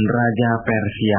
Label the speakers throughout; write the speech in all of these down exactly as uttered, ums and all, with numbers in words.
Speaker 1: Raja Persia.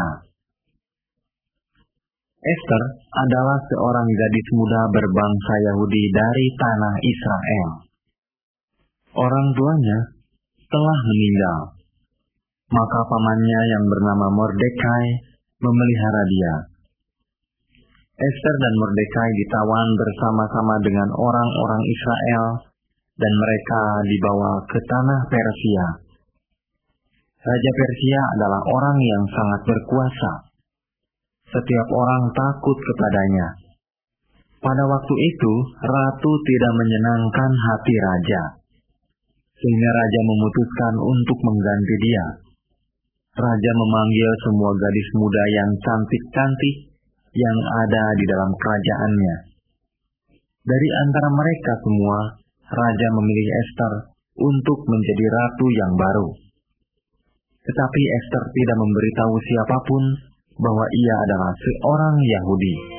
Speaker 1: Ester adalah seorang gadis muda berbangsa Yahudi dari tanah Israel. Orang tuanya telah meninggal, maka pamannya yang bernama Mordekai memelihara dia. Ester dan Mordekai ditawan bersama-sama dengan orang-orang Israel, dan mereka dibawa ke tanah Persia. Raja Persia adalah orang yang sangat berkuasa. Setiap orang takut kepadanya. Pada waktu itu, ratu tidak menyenangkan hati raja, sehingga raja memutuskan untuk mengganti dia. Raja memanggil semua gadis muda yang cantik-cantik yang ada di dalam kerajaannya. Dari antara mereka semua, raja memilih Ester untuk menjadi ratu yang baru. Tetapi Ester tidak memberitahu siapapun bahwa ia adalah seorang Yahudi.